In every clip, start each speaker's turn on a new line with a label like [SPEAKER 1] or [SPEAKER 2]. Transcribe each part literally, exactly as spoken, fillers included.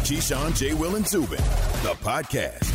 [SPEAKER 1] Keyshawn, J. Will, and Zubin, the podcast.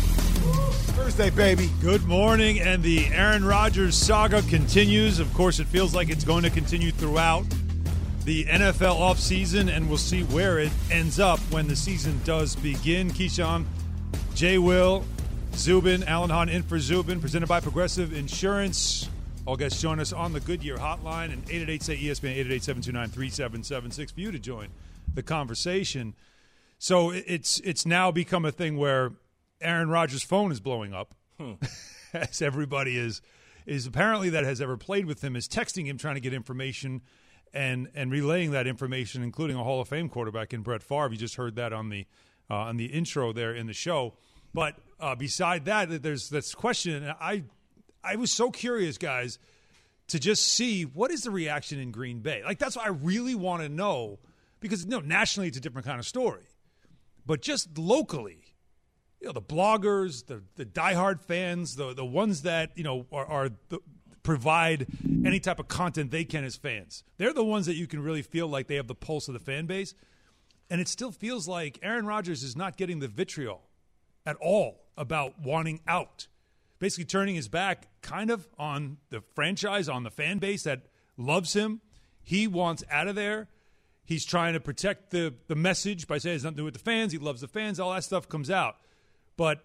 [SPEAKER 2] Thursday, baby.
[SPEAKER 3] Good morning, and the Aaron Rodgers saga continues. Of course, it feels like it's going to continue throughout the N F L offseason, and we'll see where it ends up when the season does begin. Keyshawn, J. Will, Zubin, Alan Hahn in for Zubin, presented by Progressive Insurance. All guests join us on the Goodyear hotline and eight eight eight, say E S P N, eight eight eight, seven two nine, three seven seven six for you to join the conversation. So it's it's now become a thing where Aaron Rodgers' phone is blowing up, hmm. as everybody is is apparently that has ever played with him is texting him, trying to get information and and relaying that information, including a Hall of Fame quarterback in Brett Favre. You just heard that on the uh, on the intro there in the show. But uh, beside that, there's this question, and I I was so curious, guys, to just see what is the reaction in Green Bay. Like, that's what I really want to know, because, you know, nationally it's a different kind of story. But just locally, you know, the bloggers, the the diehard fans, the the ones that, you know, are, are the, provide any type of content they can as fans. They're the ones that you can really feel like they have the pulse of the fan base. And it still feels like Aaron Rodgers is not getting the vitriol at all about wanting out. Basically turning his back kind of on the franchise, on the fan base that loves him. He wants out of there. He's trying to protect the, the message by saying it's nothing to do with the fans. He loves the fans. All that stuff comes out. But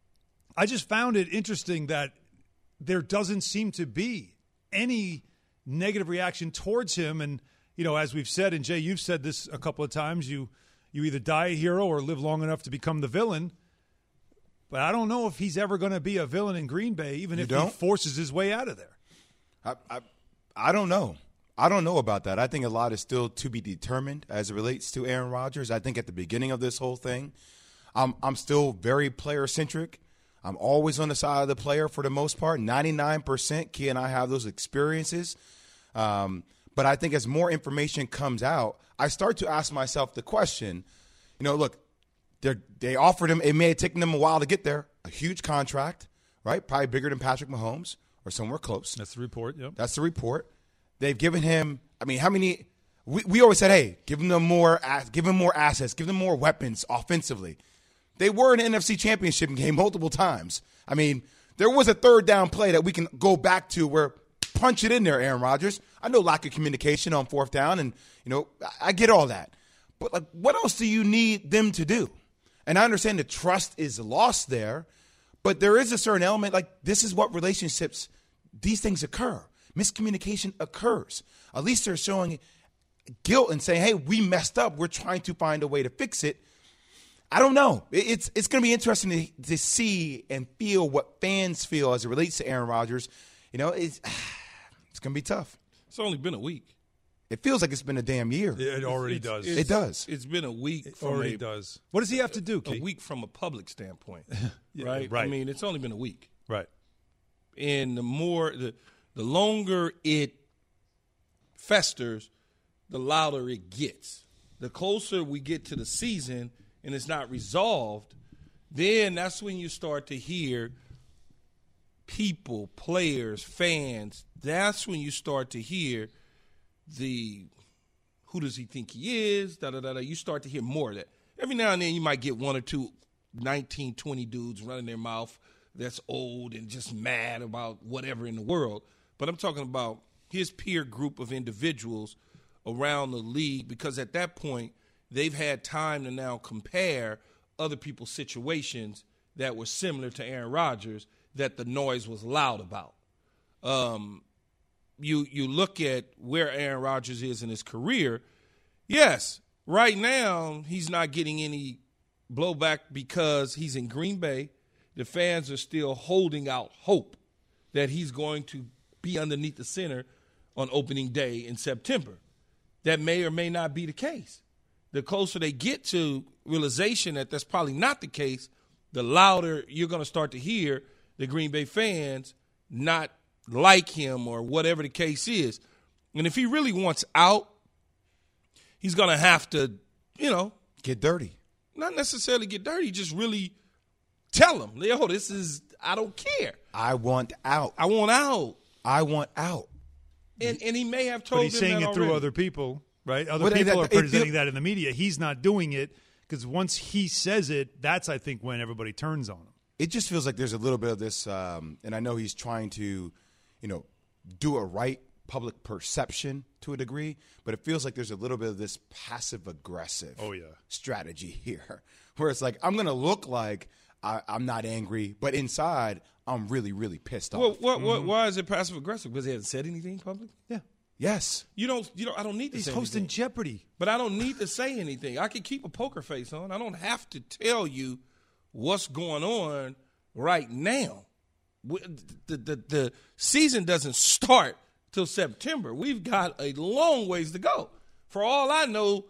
[SPEAKER 3] I just found it interesting that there doesn't seem to be any negative reaction towards him. And, you know, as we've said, and Jay, you've said this a couple of times, you you either die a hero or live long enough to become the villain. But I don't know if he's ever going to be a villain in Green Bay, even
[SPEAKER 2] you
[SPEAKER 3] if
[SPEAKER 2] don't?
[SPEAKER 3] he forces his way out of there.
[SPEAKER 2] I, I I don't know. I don't know about that. I think a lot is still to be determined as it relates to Aaron Rodgers. I think at the beginning of this whole thing, I'm I'm still very player-centric. I'm always on the side of the player for the most part. ninety-nine percent, Key and I have those experiences. Um, but I think as more information comes out, I start to ask myself the question, you know, look, They're, they offered him, it may have taken them a while to get there, a huge contract, right? Probably bigger than Patrick Mahomes or somewhere close.
[SPEAKER 3] That's the report, yep.
[SPEAKER 2] That's the report. They've given him, I mean, how many we, – we always said, hey, give them more give them more assets, give them more weapons offensively. They were in an N F C Championship game multiple times. I mean, there was a third down play that we can go back to where punch it in there, Aaron Rodgers. I know lack of communication on fourth down, and, you know, I get all that. But, like, what else do you need them to do? And I understand the trust is lost there, but there is a certain element, like this is what relationships, these things occur. Miscommunication occurs. At least they're showing guilt and saying, hey, we messed up. We're trying to find a way to fix it. I don't know. It's it's going to be interesting to, to see and feel what fans feel as it relates to Aaron Rodgers. You know, it's, it's going to be tough.
[SPEAKER 4] It's only been a week.
[SPEAKER 2] It feels like it's been a damn year.
[SPEAKER 3] It already
[SPEAKER 4] it's,
[SPEAKER 3] does.
[SPEAKER 4] It's,
[SPEAKER 2] it does.
[SPEAKER 4] It's been a week.
[SPEAKER 3] It
[SPEAKER 4] from
[SPEAKER 3] already
[SPEAKER 4] a,
[SPEAKER 3] does. What does he have to do,
[SPEAKER 4] A
[SPEAKER 3] Keith?
[SPEAKER 4] week from a public standpoint,
[SPEAKER 3] Yeah,
[SPEAKER 4] right?
[SPEAKER 3] right.
[SPEAKER 4] I mean, it's only been a week.
[SPEAKER 3] Right.
[SPEAKER 4] And the more, the, the longer it festers, the louder it gets. The closer we get to the season and it's not resolved, then that's when you start to hear people, players, fans, that's when you start to hear the who does he think he is, da da da da. You start to hear more of that. Every now and then you might get one or two nineteen, twenty dudes running their mouth that's old and just mad about whatever in the world. But I'm talking about his peer group of individuals around the league, because at that point they've had time to now compare other people's situations that were similar to Aaron Rodgers that the noise was loud about. Um You you look at where Aaron Rodgers is in his career, yes, right now he's not getting any blowback because he's in Green Bay. The fans are still holding out hope that he's going to be underneath the center on opening day in September. That may or may not be the case. The closer they get to realization that that's probably not the case, the louder you're going to start to hear the Green Bay fans not like him or whatever the case is. And if he really wants out, he's going to have to, you know.
[SPEAKER 2] Get dirty.
[SPEAKER 4] Not necessarily get dirty, just really tell him, yo, this is, I don't care.
[SPEAKER 2] I want out.
[SPEAKER 4] I want out.
[SPEAKER 2] I want out.
[SPEAKER 4] And and he may have told
[SPEAKER 3] But he's
[SPEAKER 4] them
[SPEAKER 3] saying
[SPEAKER 4] that
[SPEAKER 3] it through
[SPEAKER 4] already.
[SPEAKER 3] other people, right? Other
[SPEAKER 2] Well,
[SPEAKER 3] people
[SPEAKER 2] that-
[SPEAKER 3] are
[SPEAKER 2] it-
[SPEAKER 3] presenting
[SPEAKER 2] it-
[SPEAKER 3] that in the media. He's not doing it Because once he says it, that's, I think, when everybody turns on him.
[SPEAKER 2] It just feels like there's a little bit of this, um, and I know he's trying to, you know, do a right public perception to a degree, but it feels like there's a little bit of this passive-aggressive
[SPEAKER 3] oh, yeah.
[SPEAKER 2] strategy here, where it's like, I'm going to look like I, I'm not angry, but inside, I'm really, really pissed
[SPEAKER 4] well,
[SPEAKER 2] off.
[SPEAKER 4] What, what, mm-hmm. Why is it passive-aggressive? Because he hasn't said anything publicly?
[SPEAKER 3] Yeah.
[SPEAKER 2] Yes.
[SPEAKER 4] You don't, you don't, I don't need to
[SPEAKER 3] He's
[SPEAKER 4] say
[SPEAKER 3] hosting
[SPEAKER 4] anything.
[SPEAKER 3] Jeopardy.
[SPEAKER 4] But I don't need to say anything. I can keep a poker face on. I don't have to tell you what's going on right now. The, the, the season doesn't start till September. We've got a long ways to go. For all I know,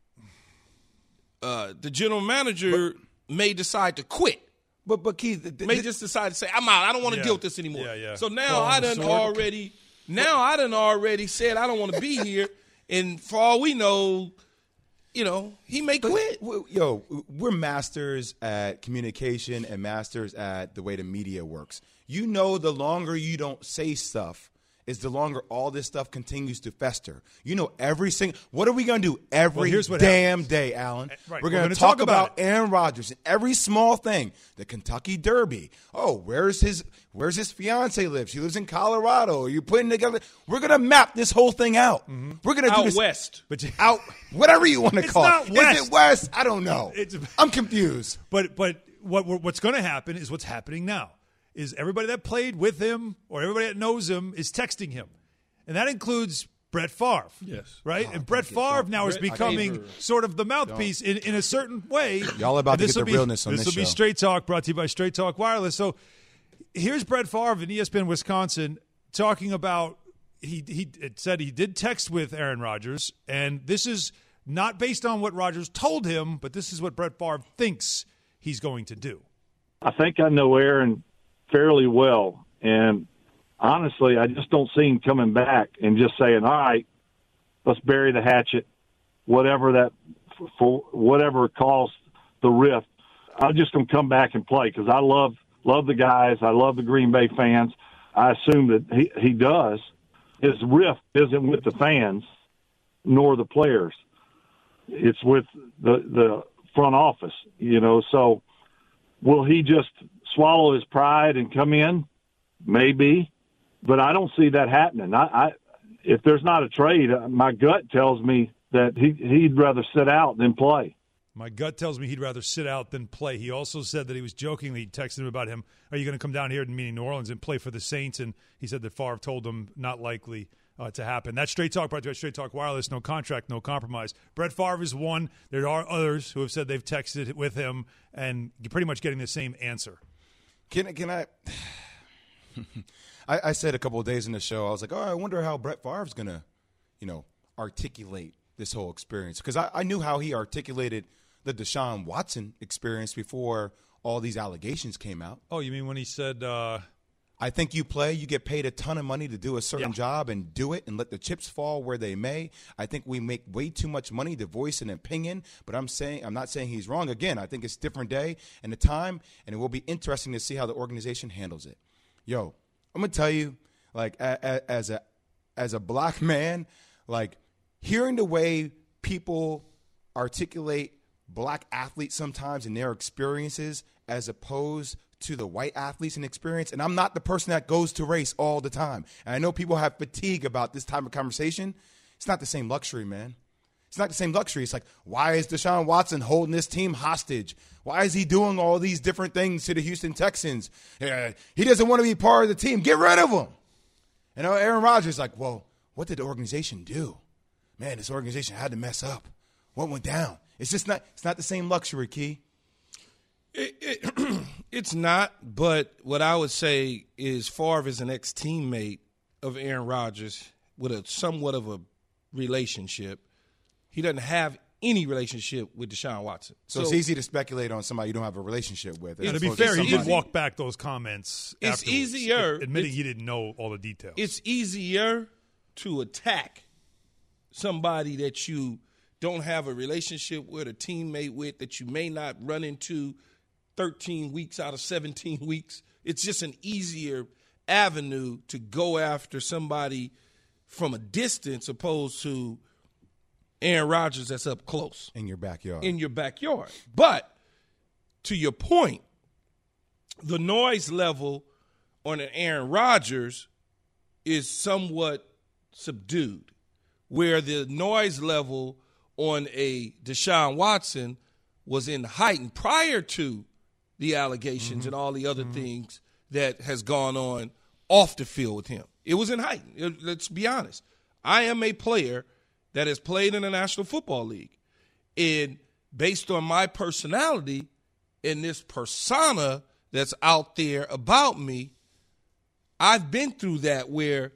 [SPEAKER 4] uh, the general manager but, may decide to quit.
[SPEAKER 2] But but Keith, the, the,
[SPEAKER 4] may just decide to say, I'm out. I don't want to
[SPEAKER 3] yeah,
[SPEAKER 4] deal with this anymore.
[SPEAKER 3] Yeah, yeah.
[SPEAKER 4] So now I done already now I done already said I don't want to be here. And for all we know, you know, he may quit.
[SPEAKER 2] But, yo, we're masters at communication and masters at the way the media works. You know, the longer you don't say stuff is the longer all this stuff continues to fester. You know, every single – what are we going to do every
[SPEAKER 3] well, what
[SPEAKER 2] damn
[SPEAKER 3] happens.
[SPEAKER 2] day, Alan?
[SPEAKER 3] Right.
[SPEAKER 2] We're, We're going to talk, talk about, about Aaron Rodgers and every small thing. The Kentucky Derby. Oh, where's his where's his fiance live? She lives in Colorado. Are you putting together – we're going to map this whole thing out. Mm-hmm. We're going to do
[SPEAKER 4] out
[SPEAKER 2] this –
[SPEAKER 4] west.
[SPEAKER 2] But out – whatever you want to call
[SPEAKER 3] not
[SPEAKER 2] it.
[SPEAKER 3] west.
[SPEAKER 2] Is it west? I don't know. It's, I'm confused.
[SPEAKER 3] But but what what's going to happen is what's happening now is everybody that played with him or everybody that knows him is texting him. And that includes Brett Favre.
[SPEAKER 4] Yes.
[SPEAKER 3] Right?
[SPEAKER 2] Oh,
[SPEAKER 3] and Brett Favre now
[SPEAKER 4] Brett
[SPEAKER 3] is becoming
[SPEAKER 4] Favre.
[SPEAKER 3] sort of the mouthpiece in, in a certain way.
[SPEAKER 2] Y'all about to get the
[SPEAKER 3] be,
[SPEAKER 2] realness on this
[SPEAKER 3] This will
[SPEAKER 2] show.
[SPEAKER 3] be Straight Talk, brought to you by Straight Talk Wireless. So here's Brett Favre in E S P N Wisconsin talking about he he it said he did text with Aaron Rodgers, and this is not based on what Rodgers told him, but this is what Brett Favre thinks he's going to do.
[SPEAKER 5] I think I know Aaron fairly well, and honestly, I just don't see him coming back and just saying, all right, let's bury the hatchet, whatever that, for whatever caused the rift. I'm just going to come back and play because I love love the guys. I love the Green Bay fans. I assume that he, he does. His rift isn't with the fans nor the players. It's with the, the front office, you know. So will he just swallow his pride and come in? Maybe. But I don't see that happening. I, I, if there's not a trade, my gut tells me that he, he'd rather sit out than play.
[SPEAKER 3] My gut tells me he'd rather sit out than play. He also said that he was jokingly texting him about him, are you going to come down here, meaning New Orleans, and play for the Saints? And he said that Favre told him not likely uh, to happen. That's Straight Talk, brought to you by Straight Talk Wireless. No contract, no compromise. Brett Favre is one. There are others who have said they've texted with him, and you're pretty much getting the same answer.
[SPEAKER 2] Can, can I – I, I said a couple of days in the show, I was like, oh, I wonder how Brett Favre's going to, you know, articulate this whole experience. Because I, I knew how he articulated the Deshaun Watson experience before all these allegations came out.
[SPEAKER 3] Oh, you mean when he said uh... –
[SPEAKER 2] I think you play, you get paid a ton of money to do a certain
[SPEAKER 3] yeah.
[SPEAKER 2] job and do it and let the chips fall where they may. I think we make way too much money to voice an opinion, but I'm saying I'm not saying he's wrong. Again, I think it's a different day and a time, and it will be interesting to see how the organization handles it. Yo, I'm gonna tell you, like a, a, as a as a black man, like hearing the way people articulate black athletes sometimes in their experiences as opposed to the white athletes and experience. And I'm not the person that goes to race all the time. And I know people have fatigue about this type of conversation. It's not the same luxury, man. It's not the same luxury. It's like, why is Deshaun Watson holding this team hostage? Why is he doing all these different things to the Houston Texans? Uh, he doesn't want to be part of the team. Get rid of him. And Aaron Rodgers is like, well, what did the organization do? Man, this organization had to mess up. What went down? It's just not, it's not the same luxury, Key.
[SPEAKER 4] It, it, it's not, but what I would say is Favre is an ex-teammate of Aaron Rodgers with a somewhat of a relationship. He doesn't have any relationship with Deshaun Watson.
[SPEAKER 2] So, so it's easy to speculate on somebody you don't have a relationship with.
[SPEAKER 3] Yeah, to be fair, he did walk back those comments
[SPEAKER 4] It's easier.
[SPEAKER 3] Admitting he didn't know all the details.
[SPEAKER 4] It's easier to attack somebody that you don't have a relationship with, a teammate with, that you may not run into thirteen weeks out of seventeen weeks. It's just an easier avenue to go after somebody from a distance opposed to Aaron Rodgers that's up close.
[SPEAKER 2] In your backyard.
[SPEAKER 4] In your backyard. But to your point, the noise level on an Aaron Rodgers is somewhat subdued, where the noise level on a Deshaun Watson was in heightened prior to the allegations mm-hmm. and all the other mm-hmm. things that has gone on off the field with him. It was in heightened. It, let's be honest. I am a player that has played in the National Football League. And based on my personality and this persona that's out there about me, I've been through that where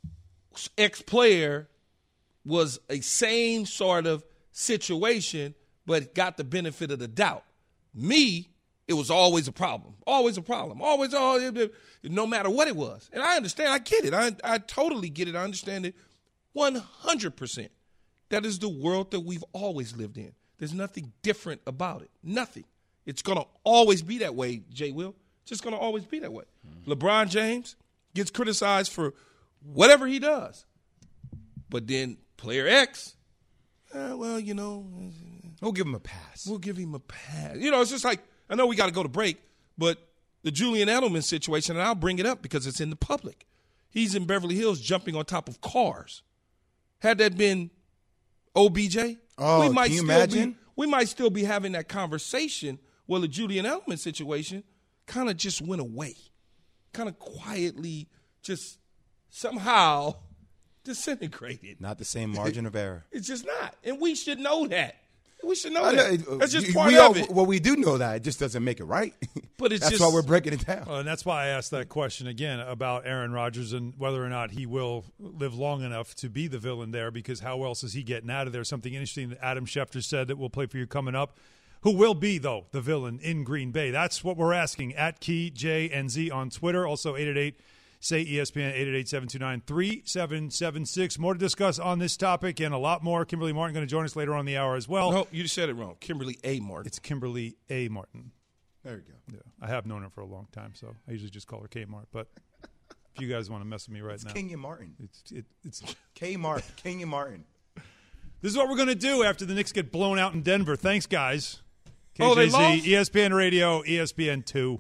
[SPEAKER 4] ex-player was a same sort of situation but got the benefit of the doubt. Me, it was always a problem. Always a problem. Always, always no matter what it was. And I understand. I get it. I, I totally get it. I understand it one hundred percent. That is the world that we've always lived in. There's nothing different about it. Nothing. It's going to always be that way, Jay Will. It's just going to always be that way. Mm-hmm. LeBron James gets criticized for whatever he does. But then player X, uh, well, you know.
[SPEAKER 2] We'll give him a pass.
[SPEAKER 4] We'll give him a pass. You know, it's just like, I know we got to go to break, but the Julian Edelman situation, and I'll bring it up because it's in the public. He's in Beverly Hills jumping on top of cars. Had that been O B J,
[SPEAKER 2] oh,
[SPEAKER 4] we might
[SPEAKER 2] can you
[SPEAKER 4] still
[SPEAKER 2] imagine?
[SPEAKER 4] Be, we might still be having that conversation. Well, the Julian Edelman situation kind of just went away, kind of quietly, just somehow disintegrated.
[SPEAKER 2] Not the same margin of error.
[SPEAKER 4] It's just not, and we should know that. We should know
[SPEAKER 2] I
[SPEAKER 4] that.
[SPEAKER 2] know,
[SPEAKER 4] That's just
[SPEAKER 2] you,
[SPEAKER 4] part
[SPEAKER 2] we
[SPEAKER 4] of
[SPEAKER 2] all,
[SPEAKER 4] it.
[SPEAKER 2] Well, we do know that. It just doesn't make it right.
[SPEAKER 4] But it's
[SPEAKER 2] That's
[SPEAKER 4] just,
[SPEAKER 2] why we're breaking it down.
[SPEAKER 3] Well, and that's why I asked that question again about Aaron Rodgers and whether or not he will live long enough to be the villain there, because how else is he getting out of there? Something interesting that Adam Schefter said that we'll play for you coming up. Who will be, though, the villain in Green Bay? That's what we're asking. At Key J N Z on Twitter. Also, eight eight eight, S A Y E S P N, eight eight eight, seven two nine, three seven seven six. More to discuss on this topic and a lot more. Kimberly Martin going to join us later on in the hour as well.
[SPEAKER 4] No, you said it wrong. Kimberly A. Martin.
[SPEAKER 3] It's Kimberly A. Martin.
[SPEAKER 2] There you go.
[SPEAKER 3] Yeah, I have known her for a long time, so I usually just call her K-Mart. But if you guys want to mess with me right
[SPEAKER 2] it's
[SPEAKER 3] now.
[SPEAKER 2] Kenya Martin.
[SPEAKER 3] It's it, it's
[SPEAKER 2] K-Mart. Kenya Martin.
[SPEAKER 3] This is what we're going to do after the Knicks get blown out in Denver. Thanks, guys. K J Z,
[SPEAKER 4] oh, they lost?
[SPEAKER 3] E S P N Radio, E S P N two.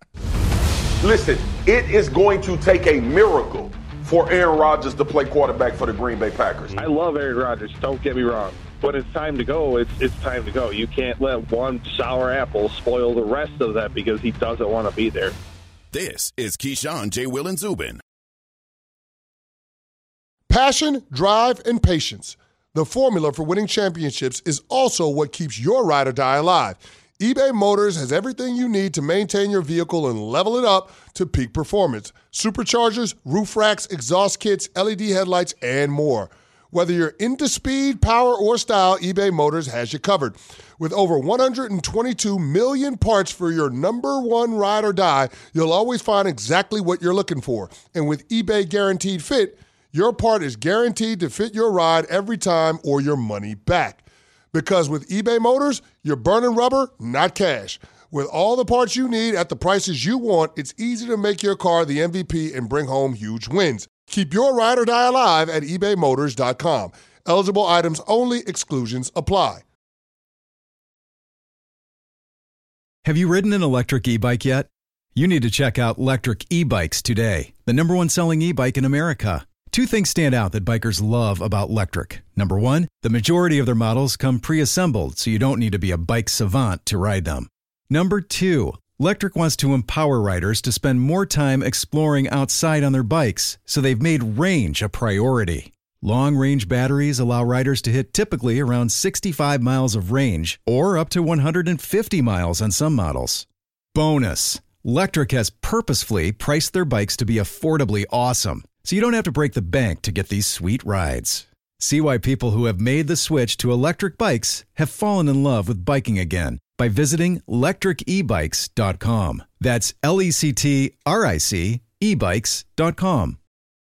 [SPEAKER 6] Listen, it is going to take a miracle for Aaron Rodgers to play quarterback for the Green Bay Packers.
[SPEAKER 5] I love Aaron Rodgers, don't get me wrong. When it's time to go, it's it's time to go. You can't let one sour apple spoil the rest of that because he doesn't want to be there.
[SPEAKER 1] This is Keyshawn, J. Will, and Zubin.
[SPEAKER 7] Passion, drive, and patience. The formula for winning championships is also what keeps your ride or die alive. eBay Motors has everything you need to maintain your vehicle and level it up to peak performance. Superchargers, roof racks, exhaust kits, L E D headlights, and more. Whether you're into speed, power, or style, eBay Motors has you covered. With over one hundred twenty-two million parts for your number one ride or die, you'll always find exactly what you're looking for. And with eBay Guaranteed Fit, your part is guaranteed to fit your ride every time or your money back. Because with eBay Motors, you're burning rubber, not cash. With all the parts you need at the prices you want, it's easy to make your car the M V P and bring home huge wins. Keep your ride or die alive at ebay motors dot com. Eligible items only. Exclusions apply.
[SPEAKER 8] Have you ridden an electric e-bike yet? You need to check out Lectric E-Bikes today, the number one selling e-bike in America. Two things stand out that bikers love about Lectric. Number one, the majority of their models come pre-assembled, so you don't need to be a bike savant to ride them. Number two, Lectric wants to empower riders to spend more time exploring outside on their bikes, so they've made range a priority. Long-range batteries allow riders to hit typically around sixty-five miles of range, or up to one hundred fifty miles on some models. Bonus, Lectric has purposefully priced their bikes to be affordably awesome, so you don't have to break the bank to get these sweet rides. See why people who have made the switch to electric bikes have fallen in love with biking again by visiting lectric e bikes dot com. That's L E C T R I C e bikes dot com.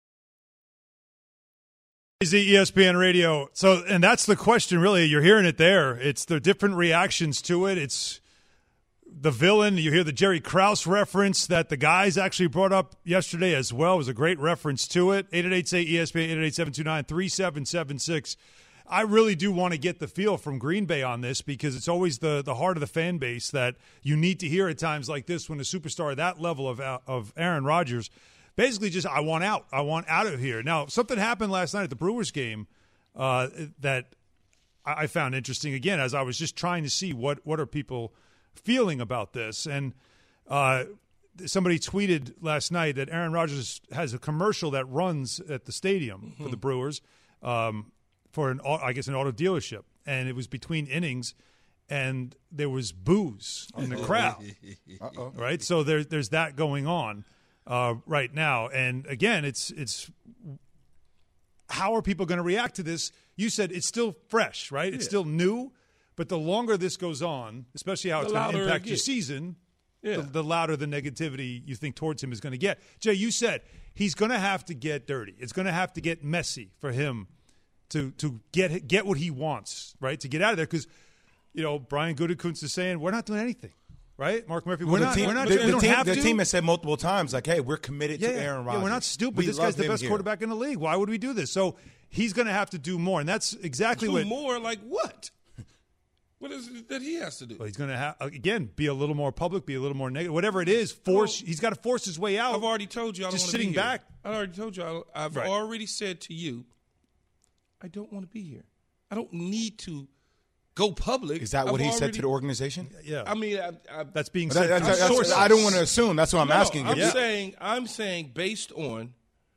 [SPEAKER 3] E S P N Radio. So, and that's the question, really. You're hearing it there. It's the different reactions to it. It's the villain. You hear the Jerry Krause reference that the guys actually brought up yesterday as well. It was a great reference to it. eight eight eight, S A Y E S P N, eight eight eight, seven two nine, three seven seven six. I really do want to get the feel from Green Bay on this because it's always the, the heart of the fan base that you need to hear at times like this when a superstar at that level of of Aaron Rodgers basically just, I want out. I want out of here. Now, something happened last night at the Brewers game uh, that I found interesting, again, as I was just trying to see what, what are people feeling about this. And uh, somebody tweeted last night that Aaron Rodgers has a commercial that runs at the stadium mm-hmm. for the Brewers um, for, an I guess, an auto dealership. And it was between innings, and there was booze in the crowd. Uh-oh. Right? So there, there's that going on uh, right now. And, again, it's it's how are people going to react to this? You said it's still fresh, right? It's yeah. still new. But the longer this goes on, especially how the it's going to impact your season, yeah. the, the louder the negativity you think towards him is going to get. Jay, you said he's going to have to get dirty. It's going to have to get messy for him to to get get what he wants, right? To get out of there because, you know, Brian Gutekunst is saying we're not doing anything, right? Mark Murphy, we're
[SPEAKER 2] well,
[SPEAKER 3] not.
[SPEAKER 2] Team,
[SPEAKER 3] we're not.
[SPEAKER 2] The,
[SPEAKER 3] we
[SPEAKER 2] the
[SPEAKER 3] don't
[SPEAKER 2] team,
[SPEAKER 3] have
[SPEAKER 2] the
[SPEAKER 3] to.
[SPEAKER 2] team has said multiple times, like, hey, we're committed
[SPEAKER 3] yeah,
[SPEAKER 2] to Aaron Rodgers.
[SPEAKER 3] Yeah, we're not stupid.
[SPEAKER 2] We
[SPEAKER 3] this guy's the best
[SPEAKER 2] here.
[SPEAKER 3] quarterback in the league. Why would we do this? So he's going to have to do more, and that's exactly
[SPEAKER 4] do
[SPEAKER 3] what.
[SPEAKER 4] more like what? What is it that he has to do?
[SPEAKER 3] Well, he's going to have again be a little more public, be a little more negative, whatever it is. Force. He's got to force his way out.
[SPEAKER 4] I've already told you. I don't
[SPEAKER 3] just
[SPEAKER 4] want
[SPEAKER 3] sitting
[SPEAKER 4] to be
[SPEAKER 3] back.
[SPEAKER 4] Here. I already told you. I, I've
[SPEAKER 3] right.
[SPEAKER 4] already said to you, I don't want to be here. I don't need to go public.
[SPEAKER 2] Is that what
[SPEAKER 4] I've
[SPEAKER 2] he
[SPEAKER 4] already,
[SPEAKER 2] said to the organization?
[SPEAKER 3] Yeah.
[SPEAKER 4] I mean, I, I,
[SPEAKER 3] that's being
[SPEAKER 2] that,
[SPEAKER 3] said.
[SPEAKER 2] that, that,
[SPEAKER 3] sources.
[SPEAKER 2] I don't want to assume. That's what I'm
[SPEAKER 4] no,
[SPEAKER 2] asking.
[SPEAKER 4] I'm
[SPEAKER 2] yeah.
[SPEAKER 4] saying. I'm saying based on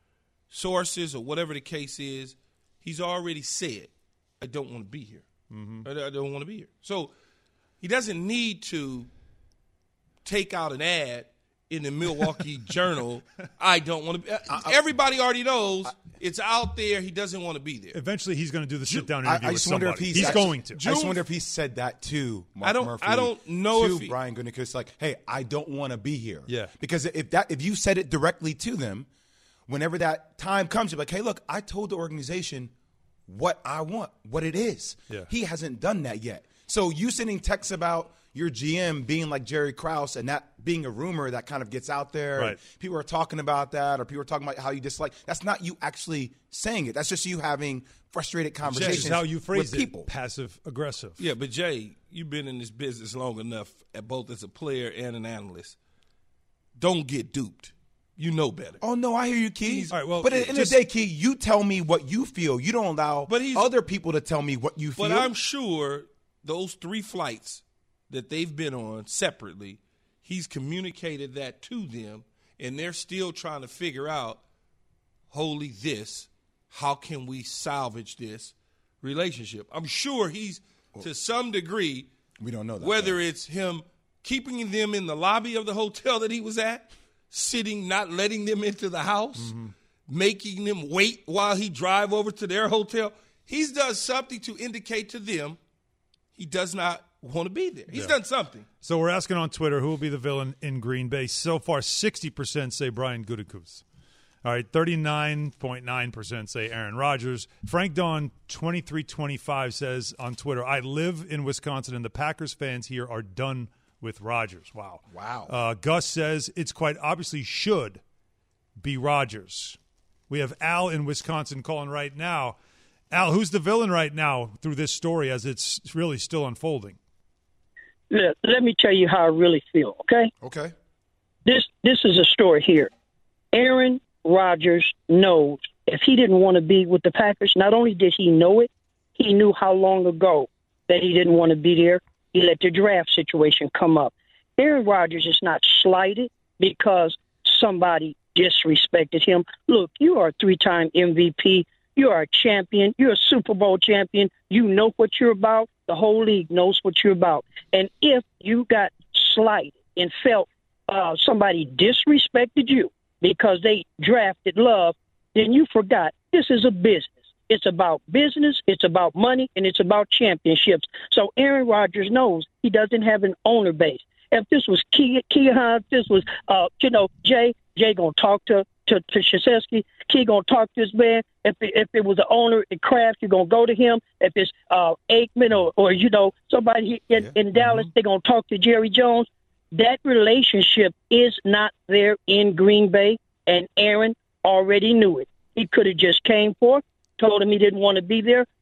[SPEAKER 4] sources or whatever the case is, he's already said, I don't want to be here. Mm-hmm. I, I don't want to be here. So he doesn't need to take out an ad in the Milwaukee Journal. I don't want to be. I, Everybody already knows I, it's out there. He doesn't want to be there.
[SPEAKER 3] Eventually, he's going to do the sit-down interview
[SPEAKER 2] I, I
[SPEAKER 3] with
[SPEAKER 2] just
[SPEAKER 3] somebody.
[SPEAKER 2] wonder if he's,
[SPEAKER 3] he's
[SPEAKER 2] actually,
[SPEAKER 3] going to.
[SPEAKER 2] I just wonder if he said that to Mark
[SPEAKER 4] I don't,
[SPEAKER 2] Murphy.
[SPEAKER 4] I don't know
[SPEAKER 2] to
[SPEAKER 4] if he,
[SPEAKER 2] Brian Gutekunst, like, hey, I don't want to be here.
[SPEAKER 3] Yeah.
[SPEAKER 2] Because if that if you said it directly to them, whenever that time comes, you're like, hey, look, I told the organization what I want, what it is.
[SPEAKER 3] Yeah.
[SPEAKER 2] He hasn't done that yet. So you sending texts about your G M being like Jerry Krause and that being a rumor that kind of gets out there.
[SPEAKER 3] Right.
[SPEAKER 2] And people are talking about that, or people are talking about how you dislike. That's not you actually saying it. That's just you having frustrated conversations
[SPEAKER 3] That's how you phrase
[SPEAKER 2] with people.
[SPEAKER 3] It, passive aggressive.
[SPEAKER 4] Yeah, but Jay, you've been in this business long enough, both as a player and an analyst. Don't get duped. You know better.
[SPEAKER 2] Oh, no, I hear you, Key.
[SPEAKER 3] All right, well,
[SPEAKER 2] but at the end of the day, Key, you tell me what you feel. You don't allow
[SPEAKER 4] but he's,
[SPEAKER 2] other people to tell me what you feel.
[SPEAKER 4] But I'm sure those three flights that they've been on separately, he's communicated that to them, and they're still trying to figure out, holy this, how can we salvage this relationship? I'm sure he's, to some degree,
[SPEAKER 2] we don't know that,
[SPEAKER 4] whether
[SPEAKER 2] though.
[SPEAKER 4] It's him keeping them in the lobby of the hotel that he was at, sitting, not letting them into the house, mm-hmm. making them wait while he drive over to their hotel. He's done something to indicate to them he does not want to be there. He's yeah. done something.
[SPEAKER 3] So we're asking on Twitter who will be the villain in Green Bay. So far, sixty percent say Brian Gutekunst. All right, thirty-nine point nine percent say Aaron Rodgers. Frank Dawn, twenty-three twenty-five, says on Twitter, I live in Wisconsin, and the Packers fans here are done with Rodgers. Wow.
[SPEAKER 2] Wow.
[SPEAKER 3] Uh, Gus says it's quite obviously should be Rodgers. We have Al in Wisconsin calling right now. Al, who's the villain right now through this story as it's really still unfolding?
[SPEAKER 9] Let, let me tell you how I really feel, okay?
[SPEAKER 2] Okay.
[SPEAKER 9] This this is a story here. Aaron Rodgers knows if he didn't want to be with the Packers, not only did he know it, he knew how long ago that he didn't want to be there. He let the draft situation come up. Aaron Rodgers is not slighted because somebody disrespected him. Look, you are a three-time M V P. You are a champion. You're a Super Bowl champion. You know what you're about. The whole league knows what you're about. And if you got slighted and felt uh, somebody disrespected you because they drafted Love, then you forgot this is a business. It's about business, it's about money, and it's about championships. So Aaron Rodgers knows he doesn't have an owner base. If this was Key, Keon, if this was, uh, you know, Jay, Jay going to talk to to, to Krzyzewski. Key going to talk to this man. If it, if it was the owner in Kraft, you're going to go to him. If it's uh, Aikman or, or, you know, somebody in, yeah. in Dallas, mm-hmm. they're going to talk to Jerry Jones. That relationship is not there in Green Bay, and Aaron already knew it. He could have just came forth, told him he didn't want to be there,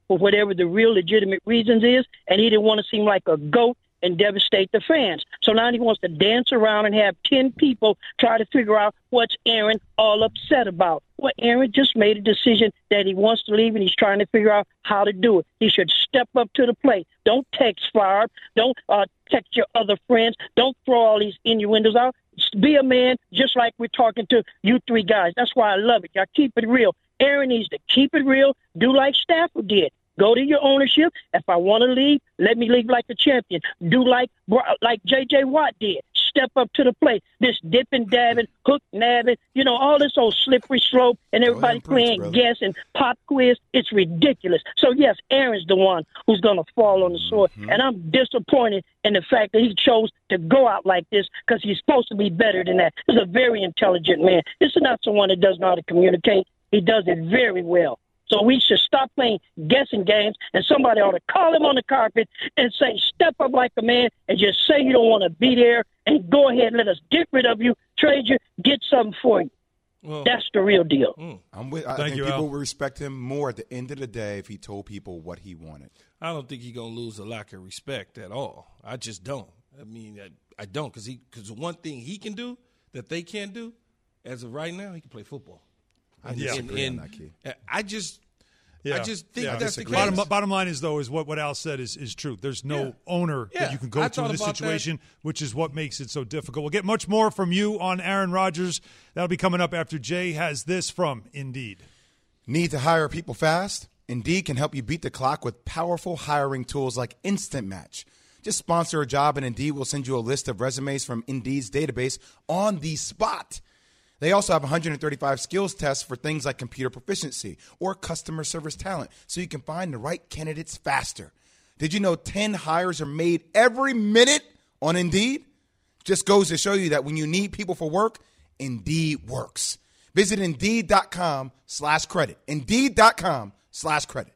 [SPEAKER 9] for whatever the real legitimate reasons is, and he didn't want to seem like a goat and devastate the fans. So now he wants to dance around and have ten people try to figure out what's Aaron all upset about. Well, Aaron just made a decision that he wants to leave, and he's trying to figure out how to do it. He should step up to the plate. Don't text Favre. Don't uh, text your other friends. Don't throw all these innuendos out. Be a man, just like we're talking to you three guys. That's why I love it. Y'all keep it real. Aaron needs to keep it real. Do like Stafford did. Go to your ownership. If I want to leave, let me leave like a champion. Do like like J J. Watt did. Step up to the plate. This dipping, dabbing, hook, nabbing, you know, all this old slippery slope and everybody playing brother. guess and pop quiz. It's ridiculous. So, yes, Aaron's the one who's going to fall on the sword. Mm-hmm. And I'm disappointed in the fact that he chose to go out like this because he's supposed to be better than that. He's a very intelligent man. This is not someone that doesn't know how to communicate. He does it very well. So we should stop playing guessing games, and somebody ought to call him on the carpet and say, step up like a man and just say you don't want to be there and go ahead and let us get rid of you, trade you, get something for you. Well, that's the real deal.
[SPEAKER 2] Mm. I'm with, I
[SPEAKER 3] Thank
[SPEAKER 2] think
[SPEAKER 3] you,
[SPEAKER 2] people
[SPEAKER 3] Al.
[SPEAKER 2] would respect him more at the end of the day if he told people what he wanted.
[SPEAKER 4] I don't think he's going to lose a lack of respect at all. I just don't. I mean, I, I don't because he because one thing he can do that they can't do, as of right now, he can play football.
[SPEAKER 2] I
[SPEAKER 4] yeah.
[SPEAKER 2] disagree
[SPEAKER 4] and,
[SPEAKER 2] on that, Key.
[SPEAKER 4] I just
[SPEAKER 3] Yeah.
[SPEAKER 4] I just think
[SPEAKER 3] yeah.
[SPEAKER 4] that's the case.
[SPEAKER 3] Bottom, bottom line is, though, is what, what Al said is, is true. There's no
[SPEAKER 4] yeah.
[SPEAKER 3] owner
[SPEAKER 4] yeah.
[SPEAKER 3] that you can go
[SPEAKER 4] I
[SPEAKER 3] to in this
[SPEAKER 4] about
[SPEAKER 3] situation,
[SPEAKER 4] that.
[SPEAKER 3] which is what makes it so difficult. We'll get much more from you on Aaron Rodgers. That'll be coming up after Jay has this from Indeed.
[SPEAKER 2] Need to hire people fast? Indeed can help you beat the clock with powerful hiring tools like Instant Match. Just sponsor a job, and Indeed will send you a list of resumes from Indeed's database on the spot. They also have one hundred thirty-five skills tests for things like computer proficiency or customer service talent, so you can find the right candidates faster. Did you know ten hires are made every minute on Indeed? Just goes to show you that when you need people for work, Indeed works. Visit Indeed.com slash credit. Indeed.com slash credit.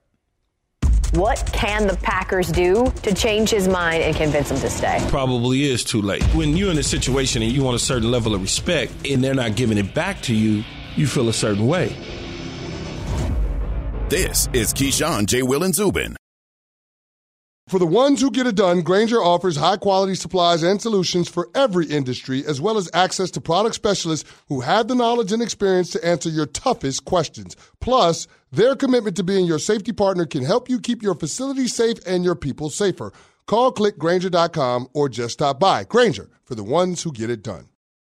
[SPEAKER 10] What can the Packers do to change his mind and convince him to stay?
[SPEAKER 4] Probably is too late. When you're in a situation and you want a certain level of respect and they're not giving it back to you, you feel a certain way.
[SPEAKER 1] This is Keyshawn, J. Will, and Zubin.
[SPEAKER 7] For the ones who get it done, Grainger offers high-quality supplies and solutions for every industry, as well as access to product specialists who have the knowledge and experience to answer your toughest questions. Plus, their commitment to being your safety partner can help you keep your facility safe and your people safer. Call, click Grainger dot com, or just stop by. Grainger, for the ones who get it done.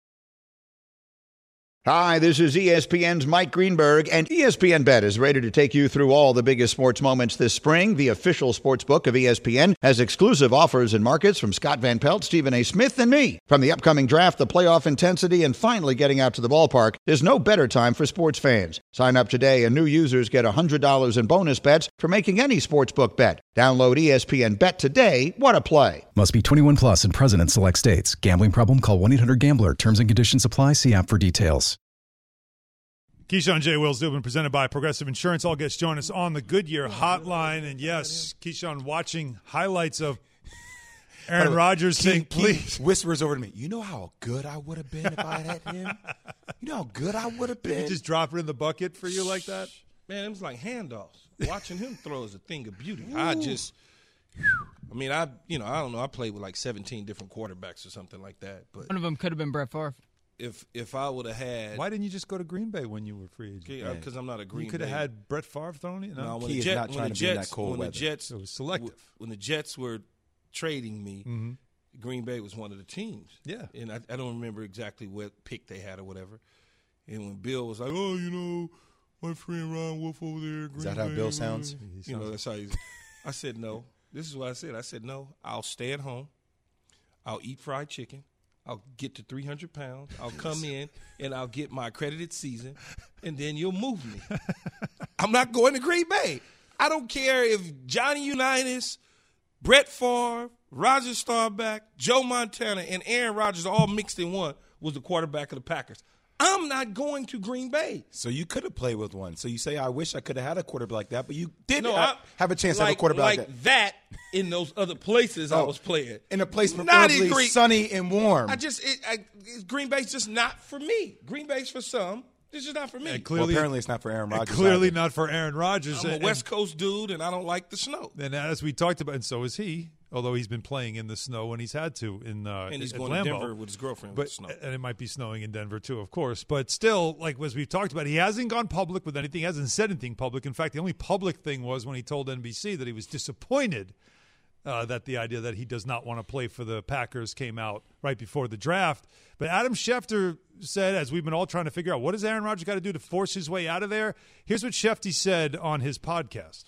[SPEAKER 11] Hi, this is E S P N's Mike Greenberg, and E S P N Bet is ready to take you through all the biggest sports moments this spring. The official sports book of E S P N has exclusive offers and markets from Scott Van Pelt, Stephen A. Smith, and me. From the upcoming draft, the playoff intensity, and finally getting out to the ballpark, there's no better time for sports fans. Sign up today, and new users get one hundred dollars in bonus bets for making any sportsbook bet. Download E S P N Bet today. What a play.
[SPEAKER 8] Must be twenty-one plus and present in select states. Gambling problem? Call one eight hundred gambler. Terms and conditions apply. See app for details.
[SPEAKER 3] Keyshawn J. Will Zubin, presented by Progressive Insurance. All guests join us on the Goodyear hotline. And yes, Keyshawn watching highlights of Aaron Rodgers saying, please.
[SPEAKER 2] Whispers over to me, you know how good I would have been if I had him? You know how good I would have been?
[SPEAKER 3] Did he just drop it in the bucket for you like that?
[SPEAKER 4] Man, it was like handoffs. Watching him throw is a thing of beauty. Ooh. I just, I mean, I, you know, I don't know. I played with like seventeen different quarterbacks or something like that. But
[SPEAKER 12] one of them could have been Brett Favre.
[SPEAKER 4] If if I would have had,
[SPEAKER 3] why didn't you just go to Green Bay when you were free agent?
[SPEAKER 4] Because I'm not a Green Bay.
[SPEAKER 3] You could have had Brett Favre thrown it.
[SPEAKER 2] No,
[SPEAKER 3] no
[SPEAKER 2] when the, Jet, not when, the Jets, that cold
[SPEAKER 4] when
[SPEAKER 2] weather.
[SPEAKER 4] the Jets,
[SPEAKER 3] it was selective.
[SPEAKER 4] When the Jets were trading me,
[SPEAKER 3] mm-hmm.
[SPEAKER 4] Green Bay was one of the teams.
[SPEAKER 3] Yeah,
[SPEAKER 4] and I, I don't remember exactly what pick they had or whatever. And when Bill was like, "Oh, you know, my friend Ron Wolf over there," Green
[SPEAKER 2] is that how
[SPEAKER 4] Bay,
[SPEAKER 2] Bill sounds?
[SPEAKER 4] You know, that's how he's. I said no. This is what I said. I said no. I'll stay at home. I'll eat fried chicken. I'll get to three hundred pounds. I'll come in, and I'll get my accredited season, and then you'll move me. I'm not going to Green Bay. I don't care if Johnny Unitas, Brett Favre, Roger Staubach, Joe Montana, and Aaron Rodgers all mixed in one was the quarterback of the Packers. I'm not going to Green Bay.
[SPEAKER 2] So you could have played with one. So you say, I wish I could have had a quarterback like that, but you didn't
[SPEAKER 4] no, I,
[SPEAKER 2] have a chance
[SPEAKER 4] like,
[SPEAKER 2] to have a quarterback
[SPEAKER 4] like
[SPEAKER 2] that.
[SPEAKER 4] that in those other places oh, I was playing.
[SPEAKER 2] In a place
[SPEAKER 4] not
[SPEAKER 2] preferably
[SPEAKER 4] in Green,
[SPEAKER 2] sunny and warm.
[SPEAKER 4] I just it, I, Green Bay's just not for me. Green Bay's for some. This is not for me.
[SPEAKER 3] And clearly,
[SPEAKER 2] well, apparently it's not for Aaron Rodgers.
[SPEAKER 3] Clearly
[SPEAKER 2] either.
[SPEAKER 3] not for Aaron Rodgers.
[SPEAKER 4] I'm a
[SPEAKER 3] and,
[SPEAKER 4] West Coast dude, and I don't like the snow.
[SPEAKER 3] And as we talked about, and so is he, although he's been playing in the snow when he's had to in uh,
[SPEAKER 4] And he's
[SPEAKER 3] at
[SPEAKER 4] going
[SPEAKER 3] Lambeau.
[SPEAKER 4] to Denver with his girlfriend
[SPEAKER 3] But,
[SPEAKER 4] with the snow.
[SPEAKER 3] and it might be snowing in Denver too, of course. But still, like as we've talked about, he hasn't gone public with anything. He hasn't said anything public. In fact, the only public thing was when he told N B C that he was disappointed uh, that the idea that he does not want to play for the Packers came out right before the draft. But Adam Schefter said, as we've been all trying to figure out, what does Aaron Rodgers got to do to force his way out of there? Here's what Schefter said on his podcast.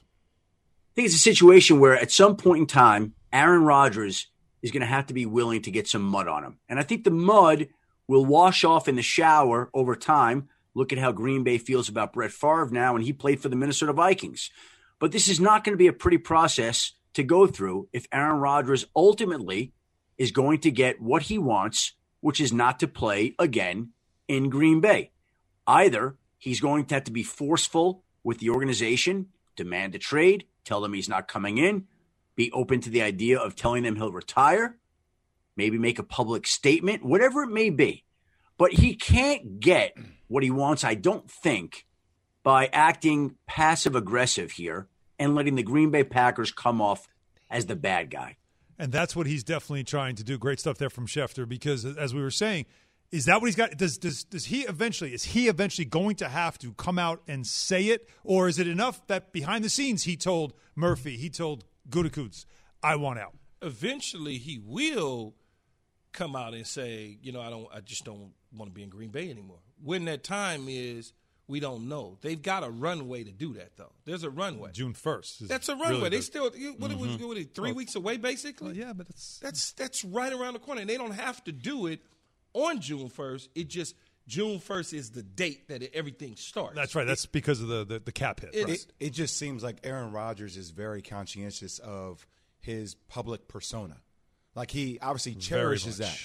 [SPEAKER 12] I think it's a situation where at some point in time, Aaron Rodgers is going to have to be willing to get some mud on him. And I think the mud will wash off in the shower over time. Look at how Green Bay feels about Brett Favre now, and he played for the Minnesota Vikings. But this is not going to be a pretty process to go through if Aaron Rodgers ultimately is going to get what he wants, which is not to play again in Green Bay. Either he's going to have to be forceful with the organization, demand a trade, tell them he's not coming in, be open to the idea of telling them he'll retire, maybe make a public statement, whatever it may be. But he can't get what he wants, I don't think, by acting passive-aggressive here and letting the Green Bay Packers come off as the bad guy.
[SPEAKER 3] And that's what he's definitely trying to do. Great stuff there from Schefter because, as we were saying, is that what he's got? Does does does he eventually, is he eventually going to have to come out and say it? Or is it enough that behind the scenes he told Murphy, he told Gutekunst, I want out?
[SPEAKER 4] Eventually he will come out and say, you know, I don't, I just don't want to be in Green Bay anymore. When that time is, we don't know. They've got a runway to do that, though. There's a runway.
[SPEAKER 3] June first.
[SPEAKER 4] That's a runway.
[SPEAKER 3] Really
[SPEAKER 4] they
[SPEAKER 3] good.
[SPEAKER 4] still, what, mm-hmm. what, what, what, three
[SPEAKER 3] well,
[SPEAKER 4] weeks away, basically?
[SPEAKER 3] Well, yeah, but that's
[SPEAKER 4] that's that's right around the corner. And they don't have to do it on June first. It just, June first is the date that it, everything starts.
[SPEAKER 3] That's right. That's because of the, the, the cap hit.
[SPEAKER 2] It,
[SPEAKER 3] right.
[SPEAKER 2] it, it just seems like Aaron Rodgers is very conscientious of his public persona. Like he obviously cherishes that.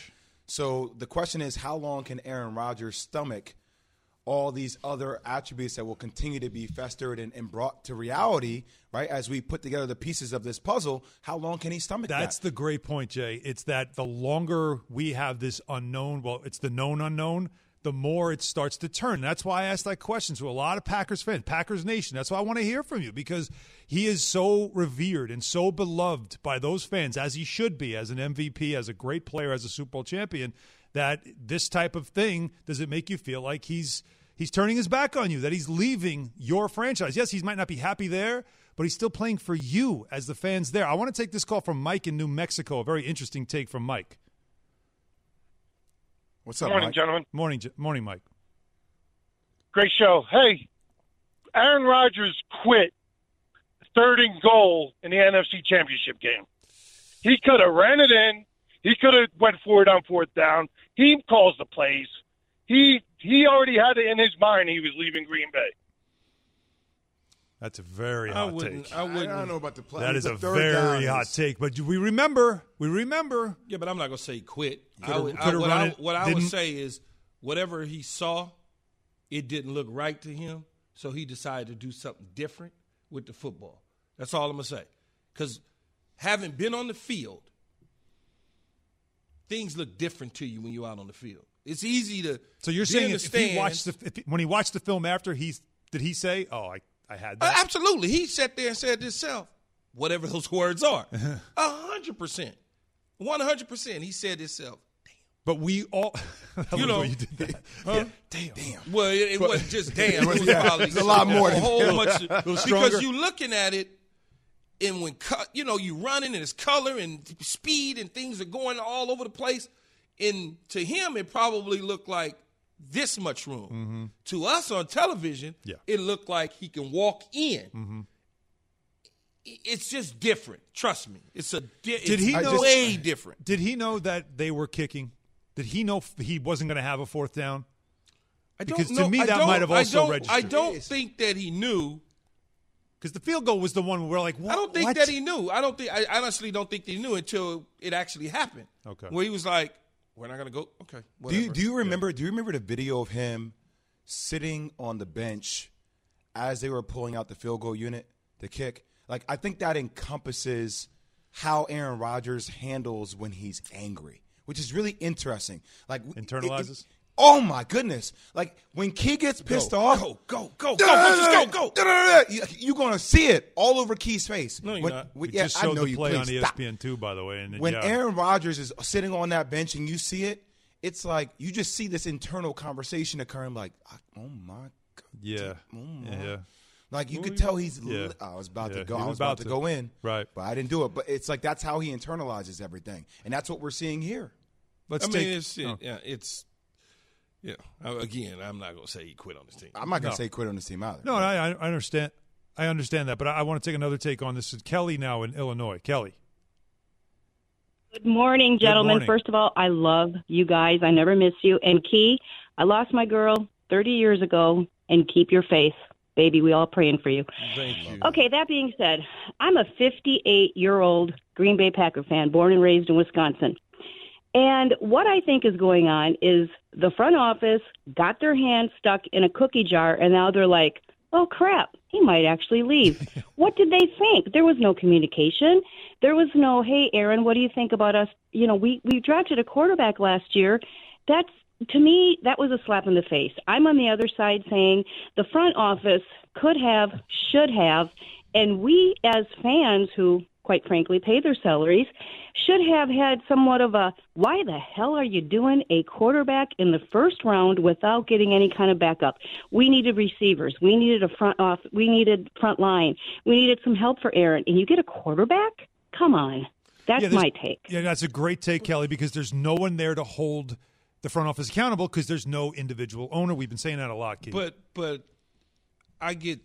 [SPEAKER 2] So the question is, how long can Aaron Rodgers stomach all these other attributes that will continue to be festered and, and brought to reality, right, as we put together the pieces of this puzzle? How long can he stomach that?
[SPEAKER 3] That's the great point, Jay. It's that the longer we have this unknown, well, it's the known unknown, the more it starts to turn. That's why I asked that question to a lot of Packers fans, Packers Nation. That's why I want to hear from you, because he is so revered and so beloved by those fans, as he should be, as an M V P, as a great player, as a Super Bowl champion, that this type of thing, does it make you feel like he's he's turning his back on you, that he's leaving your franchise? Yes, he might not be happy there, but he's still playing for you as the fans there. I want to take this call from Mike in New Mexico, a very interesting take from Mike.
[SPEAKER 2] What's up,
[SPEAKER 13] Morning,
[SPEAKER 2] Mike?
[SPEAKER 13] gentlemen.
[SPEAKER 3] Morning, morning, Mike.
[SPEAKER 13] Great show. Hey, Aaron Rodgers quit third and goal in the N F C Championship game. He could have ran it in. He could have went for it on fourth down. He calls the plays. He he already had it in his mind he was leaving Green Bay.
[SPEAKER 3] That's a very
[SPEAKER 4] I
[SPEAKER 3] hot
[SPEAKER 4] wouldn't,
[SPEAKER 3] take.
[SPEAKER 4] I wouldn't.
[SPEAKER 2] I don't know about the play.
[SPEAKER 3] That is
[SPEAKER 2] The
[SPEAKER 3] a
[SPEAKER 2] third
[SPEAKER 3] very
[SPEAKER 2] down
[SPEAKER 3] hot
[SPEAKER 2] is-
[SPEAKER 3] take. But we remember, we remember.
[SPEAKER 4] Yeah, but I'm not going to say quit. I
[SPEAKER 3] Coulda-
[SPEAKER 4] would, I,
[SPEAKER 3] coulda
[SPEAKER 4] what
[SPEAKER 3] run
[SPEAKER 4] I,
[SPEAKER 3] it,
[SPEAKER 4] what I would
[SPEAKER 3] didn't.
[SPEAKER 4] say is whatever he saw, it didn't look right to him, so he decided to do something different with the football. That's all I'm going to say. Because having been on the field, things look different to you when you're out on the field. It's easy to
[SPEAKER 3] So you're
[SPEAKER 4] be
[SPEAKER 3] saying
[SPEAKER 4] in the
[SPEAKER 3] if he
[SPEAKER 4] stands.
[SPEAKER 3] watched the if he, when he watched the film after, he's did he say, "Oh, I I had
[SPEAKER 4] Uh,
[SPEAKER 3] that"?
[SPEAKER 4] absolutely. He sat there and said to himself, whatever those words are, a hundred percent, one hundred percent. He said to himself,
[SPEAKER 3] But we all, I
[SPEAKER 4] you
[SPEAKER 3] love
[SPEAKER 4] know,
[SPEAKER 3] the way you did that.
[SPEAKER 4] huh?
[SPEAKER 3] Yeah.
[SPEAKER 2] Damn. Damn.
[SPEAKER 4] Well, it, it wasn't just damn. It was
[SPEAKER 2] Yeah,
[SPEAKER 4] probably
[SPEAKER 2] it's a lot more
[SPEAKER 4] a
[SPEAKER 2] than
[SPEAKER 4] whole
[SPEAKER 2] damn.
[SPEAKER 4] bunch.
[SPEAKER 2] A little
[SPEAKER 4] Of,
[SPEAKER 2] stronger.
[SPEAKER 4] because you looking at it, and when co- you know you running and it's color and speed and things are going all over the place, and to him it probably looked like this much room.
[SPEAKER 3] Mm-hmm.
[SPEAKER 4] To us on television,
[SPEAKER 3] Yeah.
[SPEAKER 4] it looked like he can walk in.
[SPEAKER 3] Mm-hmm.
[SPEAKER 4] It's just different. Trust me, it's a. Di-
[SPEAKER 3] Did
[SPEAKER 4] it's
[SPEAKER 3] he know?
[SPEAKER 4] way different?
[SPEAKER 3] Did he know that they were kicking? Did he know f- he wasn't going to have a fourth down?
[SPEAKER 4] I don't
[SPEAKER 3] Because to
[SPEAKER 4] know.
[SPEAKER 3] me,
[SPEAKER 4] I
[SPEAKER 3] that
[SPEAKER 4] don't-
[SPEAKER 3] might have
[SPEAKER 4] I
[SPEAKER 3] also
[SPEAKER 4] don't,
[SPEAKER 3] registered.
[SPEAKER 4] I don't think that he knew.
[SPEAKER 3] Because the field goal was the one where we're like, what?
[SPEAKER 4] I don't think
[SPEAKER 3] what?
[SPEAKER 4] that he knew. I don't think. I honestly don't think that he knew until it actually happened.
[SPEAKER 3] Okay.
[SPEAKER 4] Where he was like, "We're not going to go." Okay.
[SPEAKER 2] Do
[SPEAKER 4] Whatever.
[SPEAKER 2] you do you remember? Do you remember the video of him sitting on the bench as they were pulling out the field goal unit, the kick? Like, I think that encompasses how Aaron Rodgers handles when he's angry, which is really interesting. Like,
[SPEAKER 3] Internalizes?
[SPEAKER 2] it- it- Oh, my goodness. Like, when Key gets pissed
[SPEAKER 4] go,
[SPEAKER 2] off.
[SPEAKER 4] Go, go, go, go, go, go, go.
[SPEAKER 2] You're going to see it all over Key's face.
[SPEAKER 3] No, you're
[SPEAKER 2] when,
[SPEAKER 3] not.
[SPEAKER 2] When,
[SPEAKER 3] It
[SPEAKER 2] yeah,
[SPEAKER 3] just
[SPEAKER 2] I
[SPEAKER 3] showed
[SPEAKER 2] know
[SPEAKER 3] the
[SPEAKER 2] you
[SPEAKER 3] play
[SPEAKER 2] please
[SPEAKER 3] on E S P N
[SPEAKER 2] stop.
[SPEAKER 3] two, by the way. And
[SPEAKER 2] when
[SPEAKER 3] yeah.
[SPEAKER 2] Aaron Rodgers is sitting on that bench and you see it, it's like you just see this internal conversation occurring like, oh, my God.
[SPEAKER 3] Yeah.
[SPEAKER 2] Oh, my.
[SPEAKER 3] Yeah.
[SPEAKER 2] Like, you
[SPEAKER 3] Well,
[SPEAKER 2] could tell he's
[SPEAKER 3] yeah.
[SPEAKER 2] li- I was about
[SPEAKER 3] Yeah,
[SPEAKER 2] to go.
[SPEAKER 3] he
[SPEAKER 2] I
[SPEAKER 3] was
[SPEAKER 2] was about,
[SPEAKER 3] about
[SPEAKER 2] to
[SPEAKER 3] to.
[SPEAKER 2] go in.
[SPEAKER 3] Right.
[SPEAKER 2] But I didn't do it. But it's like that's how he internalizes everything. And that's what we're seeing here.
[SPEAKER 3] Let's
[SPEAKER 4] I
[SPEAKER 3] take,
[SPEAKER 4] mean, it's, it,
[SPEAKER 3] oh.
[SPEAKER 4] yeah, it's, yeah. Again, I'm not going to say he quit on this team.
[SPEAKER 2] I'm not going
[SPEAKER 3] No.
[SPEAKER 2] to say quit on this team either.
[SPEAKER 3] No, I, I understand. I understand that, but I, I want to take another take on this. Is Kelly now in Illinois? Kelly.
[SPEAKER 14] Good morning, gentlemen.
[SPEAKER 3] morning.
[SPEAKER 14] First of all, I love you guys. I never miss you. And Key, I lost my girl thirty years ago, and keep your faith. Baby, we all praying for you.
[SPEAKER 4] Thank you.
[SPEAKER 14] Okay, that being said, I'm a fifty-eight-year-old Green Bay Packer fan, born and raised in Wisconsin. And what I think is going on is the front office got their hand stuck in a cookie jar, and now they're like, oh, crap, he might actually leave. What did they think? There was no communication. There was no, hey, Aaron, what do you think about us? You know, we, we drafted a quarterback last year. That's, to me, that was a slap in the face. I'm on the other side saying the front office could have, should have, and we as fans who, quite frankly, pay their salaries, should have had somewhat of a, why the hell are you doing a quarterback in the first round without getting any kind of backup? We needed receivers. We needed a front off. We needed front line. We needed some help for Aaron. And you get a quarterback? Come on. That's
[SPEAKER 3] Yeah,
[SPEAKER 14] my take.
[SPEAKER 3] Yeah, that's a great take, Kelly, because there's no one there to hold the front office accountable because there's no individual owner. We've been saying that a lot, Keith.
[SPEAKER 4] But but I get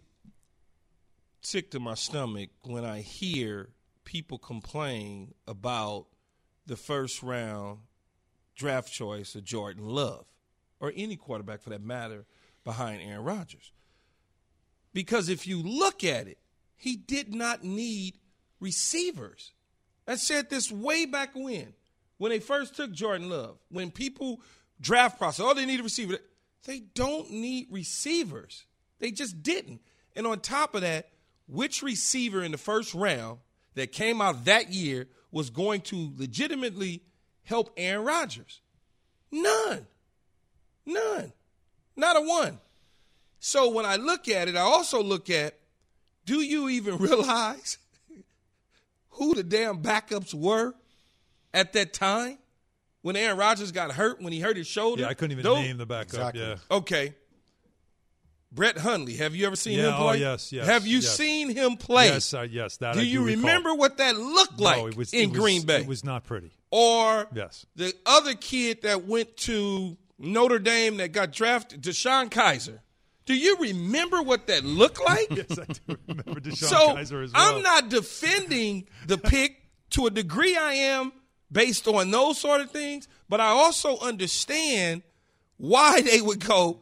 [SPEAKER 4] sick to my stomach when I hear people complain about the first round draft choice of Jordan Love or any quarterback for that matter behind Aaron Rodgers. Because if you look at it, he did not need receivers. I said this way back when, when they first took Jordan Love. When people draft process, oh, they need a receiver. They don't need receivers. They just didn't. And on top of that, which receiver in the first round that came out that year was going to legitimately help Aaron Rodgers? None. None. Not a one. So when I look at it, I also look at, do you even realize who the damn backups were at that time when Aaron Rodgers got hurt, when he hurt his shoulder?
[SPEAKER 3] Yeah, I couldn't even
[SPEAKER 4] Those,
[SPEAKER 3] name the backup.
[SPEAKER 2] Exactly.
[SPEAKER 3] Yeah.
[SPEAKER 4] Okay. Brett Hundley, have you ever seen
[SPEAKER 3] Yeah,
[SPEAKER 4] him play?
[SPEAKER 3] oh, yes, yes,
[SPEAKER 4] Have you
[SPEAKER 3] yes.
[SPEAKER 4] seen him play?
[SPEAKER 3] Yes, uh, yes. That
[SPEAKER 4] do
[SPEAKER 3] I
[SPEAKER 4] you
[SPEAKER 3] do recall.
[SPEAKER 4] remember what that looked like
[SPEAKER 3] no, it was,
[SPEAKER 4] in
[SPEAKER 3] it was,
[SPEAKER 4] Green Bay?
[SPEAKER 3] It was not pretty.
[SPEAKER 4] Or
[SPEAKER 3] Yes.
[SPEAKER 4] the other kid that went to Notre Dame that got drafted, Deshaun Kaiser. Do you remember what that looked like?
[SPEAKER 3] Yes, I do remember Deshaun
[SPEAKER 4] so
[SPEAKER 3] Kaiser as well.
[SPEAKER 4] I'm not defending the pick. To a degree I am based on those sort of things, but I also understand why they would go,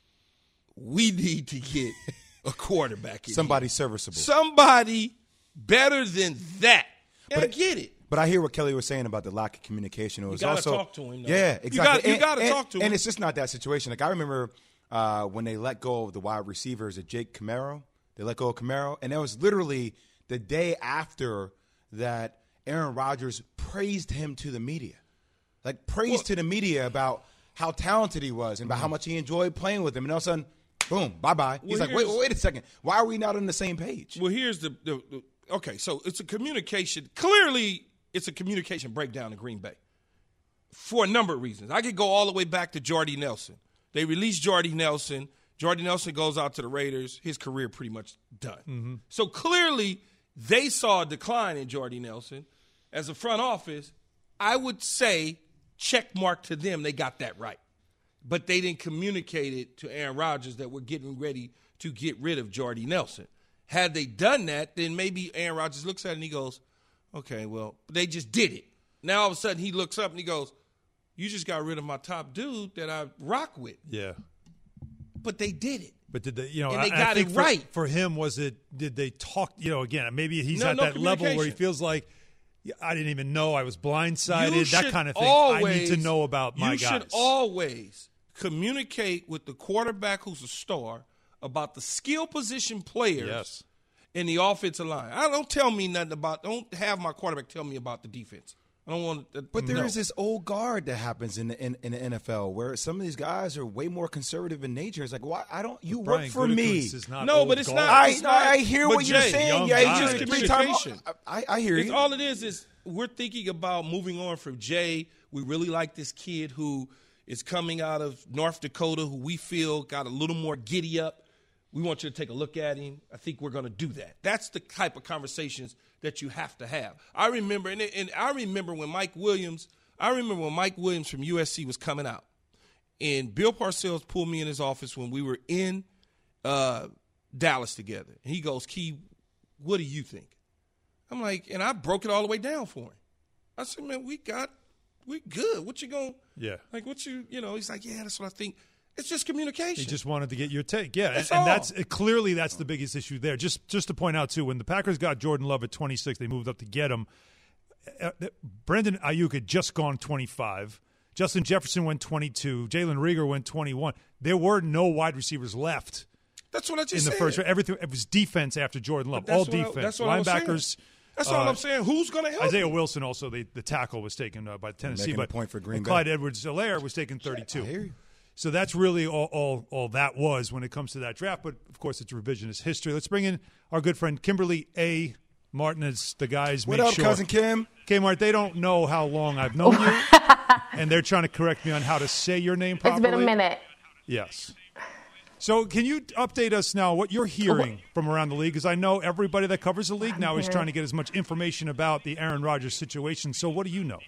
[SPEAKER 4] we need to get a quarterback in
[SPEAKER 2] Somebody
[SPEAKER 4] here.
[SPEAKER 2] serviceable.
[SPEAKER 4] Somebody better than that. And
[SPEAKER 2] But
[SPEAKER 4] I get it.
[SPEAKER 2] But I hear what Kelly was saying about the lack of communication. It was
[SPEAKER 4] gotta
[SPEAKER 2] also,
[SPEAKER 4] talk to him, though.
[SPEAKER 2] Yeah,
[SPEAKER 4] You
[SPEAKER 2] exactly.
[SPEAKER 4] gotta- you
[SPEAKER 2] And-
[SPEAKER 4] gotta
[SPEAKER 2] and-
[SPEAKER 4] talk to him.
[SPEAKER 2] And it's just not that situation. Like I remember uh, when they let go of the wide receivers of Jake Camaro. They let go of Camaro, and that was literally the day after that. Aaron Rodgers praised him to the media, like praised
[SPEAKER 4] Well,
[SPEAKER 2] to the media about how talented he was and about how much he enjoyed playing with him. And all of a sudden, boom, bye bye. He's
[SPEAKER 4] Well,
[SPEAKER 2] like, wait,
[SPEAKER 4] here's-
[SPEAKER 2] wait a second. Why are we not on the same page?
[SPEAKER 4] Well, here's the, the, the okay. So it's a communication. Clearly, it's a communication breakdown in Green Bay for a number of reasons. I could go all the way back to Jordy Nelson. They released Jordy Nelson. Jordy Nelson goes out to the Raiders. His career pretty much done.
[SPEAKER 3] Mm-hmm.
[SPEAKER 4] So clearly, they saw a decline in Jordy Nelson. As a front office, I would say check mark to them. They got that right. But they didn't communicate it to Aaron Rodgers that we're getting ready to get rid of Jordy Nelson. Had they done that, then maybe Aaron Rodgers looks at it and he goes, okay, well, they just did it. Now all of a sudden he looks up and he goes, you just got rid of my top dude that I rock with.
[SPEAKER 3] Yeah.
[SPEAKER 4] But they did it.
[SPEAKER 3] But did they, you know,
[SPEAKER 4] And they
[SPEAKER 3] I,
[SPEAKER 4] got
[SPEAKER 3] I think
[SPEAKER 4] it
[SPEAKER 3] for,
[SPEAKER 4] right.
[SPEAKER 3] For him, was it, did they talk, you know, again, maybe he's
[SPEAKER 4] No,
[SPEAKER 3] at
[SPEAKER 4] no
[SPEAKER 3] that level where he
[SPEAKER 4] communication.
[SPEAKER 3] feels like, yeah, I didn't even know I was blindsided,
[SPEAKER 4] You
[SPEAKER 3] that
[SPEAKER 4] should
[SPEAKER 3] kind of thing.
[SPEAKER 4] Always,
[SPEAKER 3] I need to know about my
[SPEAKER 4] you
[SPEAKER 3] guys.
[SPEAKER 4] You should always communicate with the quarterback who's a star about the skill position players
[SPEAKER 3] Yes.
[SPEAKER 4] in the offensive line. I don't tell me nothing about, don't have my quarterback tell me about the defense. I don't want to.
[SPEAKER 2] But there
[SPEAKER 4] no.
[SPEAKER 2] is this old guard that happens in the in, in the N F L where some of these guys are way more conservative in nature. It's like, why? I don't. You
[SPEAKER 3] Brian
[SPEAKER 2] work for me.
[SPEAKER 3] Is not
[SPEAKER 4] no, but it's
[SPEAKER 3] guard.
[SPEAKER 4] not.
[SPEAKER 2] I,
[SPEAKER 4] It's not
[SPEAKER 2] I hear what
[SPEAKER 4] Jay,
[SPEAKER 2] you're saying. Yeah,
[SPEAKER 3] guy.
[SPEAKER 2] you just three times. I, I hear
[SPEAKER 4] it's,
[SPEAKER 2] you.
[SPEAKER 4] All it is is we're thinking about moving on from Jay. We really like this kid who is coming out of North Dakota, who we feel got a little more giddy up. We want you to take a look at him. I think we're going to do that. That's the type of conversations that you have to have. I remember, and, and I remember when Mike Williams, I remember when Mike Williams from U S C was coming out, and Bill Parcells pulled me in his office when we were in uh, Dallas together. And he goes, Key, what do you think? I'm like, and I broke it all the way down for him. I said, man, we got, we good. What you going,
[SPEAKER 3] yeah.
[SPEAKER 4] like what you, you know, he's like, yeah, that's what I think. It's just communication.
[SPEAKER 3] He just wanted to get your take. Yeah,
[SPEAKER 4] that's
[SPEAKER 3] and, and
[SPEAKER 4] all.
[SPEAKER 3] that's clearly that's the biggest issue there. Just just to point out, too, when the Packers got Jordan Love at twenty-six, they moved up to get him. Uh, Brandon Ayuk had just gone twenty-five. Justin Jefferson went twenty-two. Jalen Reagor went twenty-one. There were no wide receivers left.
[SPEAKER 4] That's what I just
[SPEAKER 3] in
[SPEAKER 4] said.
[SPEAKER 3] the first. Everything it was defense after Jordan Love. All defense.
[SPEAKER 4] I, that's what
[SPEAKER 3] Linebackers.
[SPEAKER 4] That's all uh, I'm saying. Who's going to help?
[SPEAKER 3] Isaiah
[SPEAKER 4] you?
[SPEAKER 3] Wilson also, the, the tackle was taken uh, by Tennessee.
[SPEAKER 2] Making
[SPEAKER 3] but
[SPEAKER 2] a point for Green Bay.
[SPEAKER 3] Clyde Edwards-Helaire was taken thirty-two.
[SPEAKER 2] I hear you.
[SPEAKER 3] So that's really all, all all that was when it comes to that draft. But, of course, it's revisionist history. Let's bring in our good friend Kimberly A. Martinez. The guys
[SPEAKER 2] what
[SPEAKER 3] make
[SPEAKER 2] up,
[SPEAKER 3] sure.
[SPEAKER 2] Cousin Kim?
[SPEAKER 3] Kmart, they don't know how long I've known you, and they're trying to correct me on how to say your name properly.
[SPEAKER 15] It's been a minute.
[SPEAKER 3] Yes. So can you update us now what you're hearing from around the league? Because I know everybody that covers the league now is trying to get as much information about the Aaron Rodgers situation. So what do you know?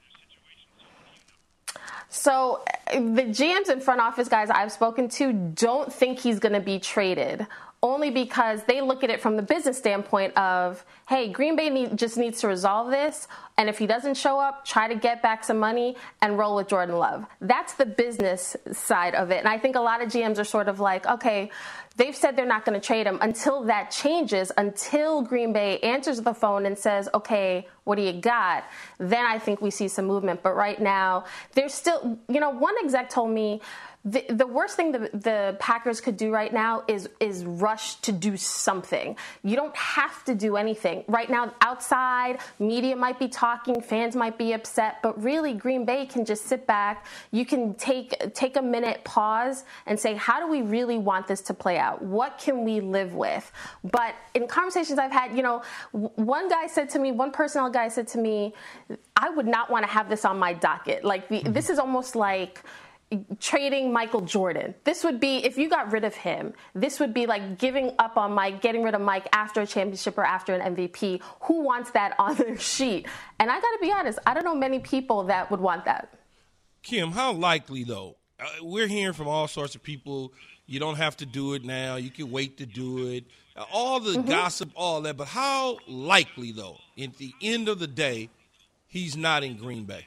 [SPEAKER 15] So the G Ms and front office guys I've spoken to don't think he's going to be traded, only because they look at it from the business standpoint of, hey, Green Bay need, just needs to resolve this, and if he doesn't show up, try to get back some money and roll with Jordan Love. That's the business side of it. And I think a lot of G Ms are sort of like, okay, they've said they're not going to trade him until that changes, until Green Bay answers the phone and says, okay, what do you got? Then I think we see some movement. But right now, there's still, you know, one exec told me, The, the worst thing the, the Packers could do right now is is rush to do something. You don't have to do anything. Right now, outside, media might be talking, fans might be upset, but really Green Bay can just sit back. You can take take a minute, pause, and say, how do we really want this to play out? What can we live with? But in conversations I've had, you know, one guy said to me, one personnel guy said to me, I would not want to have this on my docket. Like, the, this is almost like trading Michael Jordan. This would be, if you got rid of him, this would be like giving up on Mike, getting rid of Mike after a championship or after an M V P. Who wants that on their sheet? And I got to be honest, I don't know many people that would want that.
[SPEAKER 4] Kim, how likely, though? Uh, we're hearing from all sorts of people, you don't have to do it now. You can wait to do it. Uh, all the mm-hmm. gossip, all that. But how likely, though, at the end of the day, he's not in Green Bay?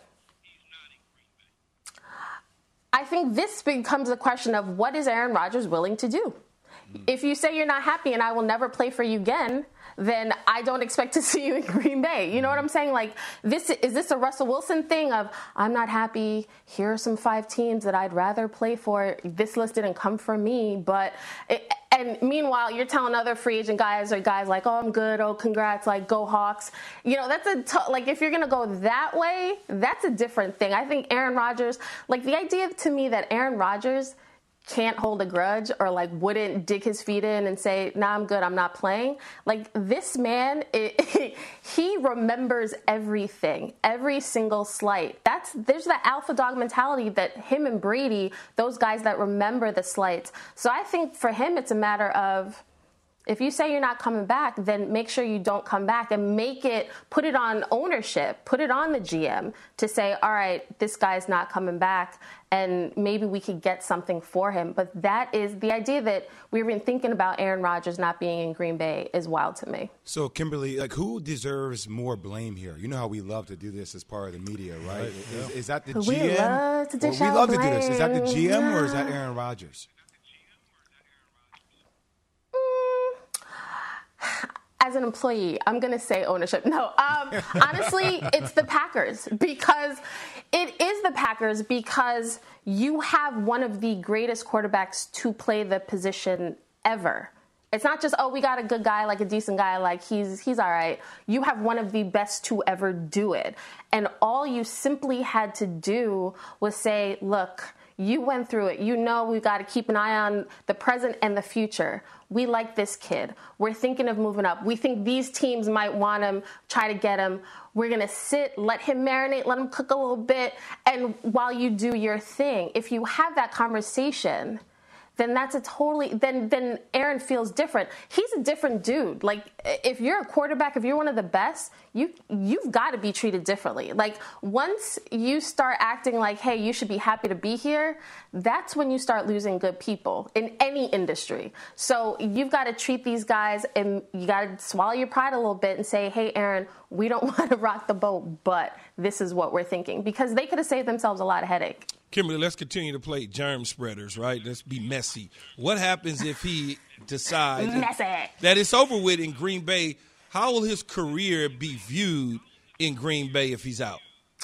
[SPEAKER 15] I think this becomes a question of what is Aaron Rodgers willing to do? Mm. If you say you're not happy and I will never play for you again, then I don't expect to see you in Green Bay. You know what I'm saying? Like, this is this a Russell Wilson thing of, I'm not happy, here are some five teams that I'd rather play for. This list didn't come from me, but... It, and meanwhile, you're telling other free agent guys or guys like, oh, I'm good, oh, congrats, like, go Hawks. You know, that's a, t- like, if you're going to go that way, that's a different thing. I think Aaron Rodgers, like, the idea to me that Aaron Rodgers can't hold a grudge or, like, wouldn't dig his feet in and say, nah, I'm good, I'm not playing. Like, this man, it, he remembers everything, every single slight. That's, there's that alpha dog mentality that him and Brady, those guys that remember the slights. So I think for him, it's a matter of, if you say you're not coming back, then make sure you don't come back and make it, put it on ownership, put it on the G M to say, all right, this guy's not coming back and maybe we could get something for him. But that is the idea that we've been thinking about Aaron Rodgers not being in Green Bay is wild to me.
[SPEAKER 2] So, Kimberly, like, who deserves more blame here? You know how we love to do this as part of the media, right? right. Is, is that the
[SPEAKER 15] we
[SPEAKER 2] G M?
[SPEAKER 15] Love to dish
[SPEAKER 2] we
[SPEAKER 15] out
[SPEAKER 2] love
[SPEAKER 15] blame.
[SPEAKER 2] to do this. Is that the G M or is that Aaron Rodgers?
[SPEAKER 15] As an employee, I'm going to say ownership. No, um, honestly, it's the Packers because it is the Packers because you have one of the greatest quarterbacks to play the position ever. It's not just, oh, we got a good guy, like a decent guy, like he's he's all right. You have one of the best to ever do it. And all you simply had to do was say, look, you went through it. You know we've got to keep an eye on the present and the future. We like this kid. We're thinking of moving up. We think these teams might want him, try to get him. We're going to sit, let him marinate, let him cook a little bit. And while you do your thing, if you have that conversation, then that's a totally, then then Aaron feels different. He's a different dude. Like, if you're a quarterback, if you're one of the best, you, you've got to be treated differently. Like, once you start acting like, hey, you should be happy to be here, that's when you start losing good people in any industry. So you've got to treat these guys, and you got to swallow your pride a little bit and say, hey, Aaron, we don't want to rock the boat, but this is what we're thinking. Because they could have saved themselves a lot of headache.
[SPEAKER 4] Kimberly, let's continue to play germ spreaders, right? Let's be messy. What happens if he decides that it's over with in Green Bay? How will his career be viewed in Green Bay if he's out?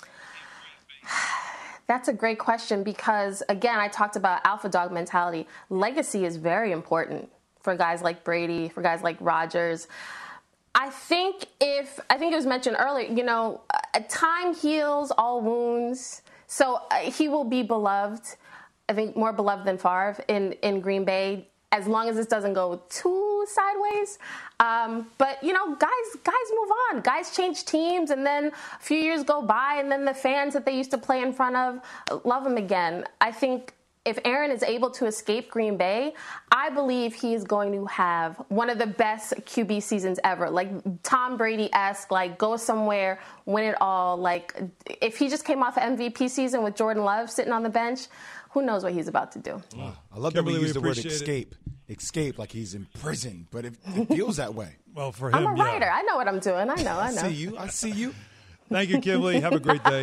[SPEAKER 15] That's a great question because, again, I talked about alpha dog mentality. Legacy is very important for guys like Brady, for guys like Rodgers. I think if, I think it was mentioned earlier, you know, time heals all wounds. So uh, he will be beloved, I think more beloved than Favre in, in Green Bay, as long as this doesn't go too sideways. Um, but, you know, guys guys move on. Guys change teams, and then a few years go by, and then the fans that they used to play in front of love him again. I think if Aaron is able to escape Green Bay, I believe he is going to have one of the best Q B seasons ever. Like Tom Brady-esque, like go somewhere, win it all. Like if he just came off an M V P season with Jordan Love sitting on the bench, who knows what he's about to do.
[SPEAKER 2] Wow. I love that we use the word escape. It. Escape like he's in prison, but it, it feels that way.
[SPEAKER 3] Well, for him,
[SPEAKER 15] I'm a
[SPEAKER 3] yeah.
[SPEAKER 15] writer. I know what I'm doing. I know, I know.
[SPEAKER 2] I see you. I see you.
[SPEAKER 3] Thank you, Kimberly. Have a great day.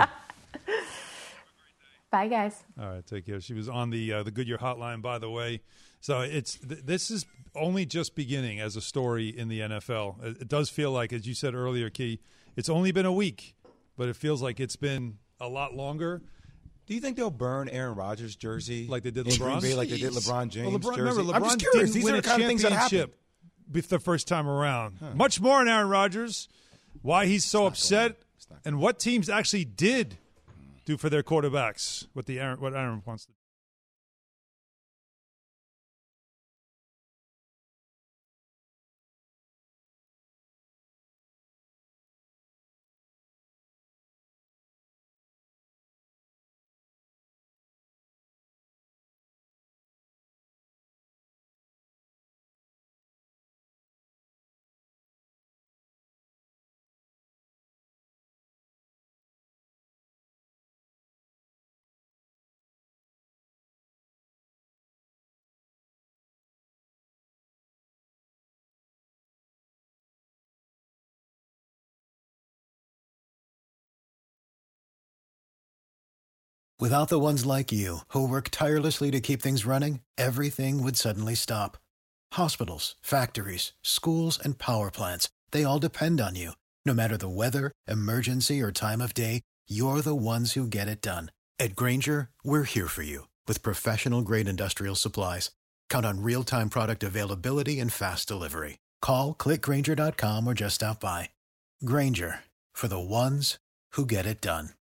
[SPEAKER 15] Bye, guys.
[SPEAKER 3] All right, take care. She was on the uh, the Goodyear hotline, by the way. So it's th- this is only just beginning as a story in the N F L. It, it does feel like, as you said earlier, Key, it's only been a week, but it feels like it's been a lot longer.
[SPEAKER 2] Do you think they'll burn Aaron Rodgers' jersey
[SPEAKER 3] like they did
[SPEAKER 2] in
[SPEAKER 3] LeBron?
[SPEAKER 2] Green Bay, like they did LeBron James'
[SPEAKER 3] well, LeBron,
[SPEAKER 2] jersey?
[SPEAKER 3] remember, LeBron
[SPEAKER 2] I'm just curious.
[SPEAKER 3] didn't
[SPEAKER 2] These
[SPEAKER 3] win
[SPEAKER 2] are
[SPEAKER 3] a
[SPEAKER 2] the kind of things that happen.
[SPEAKER 3] championship the first time around. Huh. Much more on Aaron Rodgers, why he's so upset, and what teams actually did do for their quarterbacks, what the Aaron, what Aaron wants to do.
[SPEAKER 16] Without the ones like you, who work tirelessly to keep things running, everything would suddenly stop. Hospitals, factories, schools, and power plants, they all depend on you. No matter the weather, emergency, or time of day, you're the ones who get it done. At Grainger, we're here for you with professional-grade industrial supplies. Count on real-time product availability and fast delivery. Call, click Grainger dot com, or just stop by. Grainger, for the ones who get it done.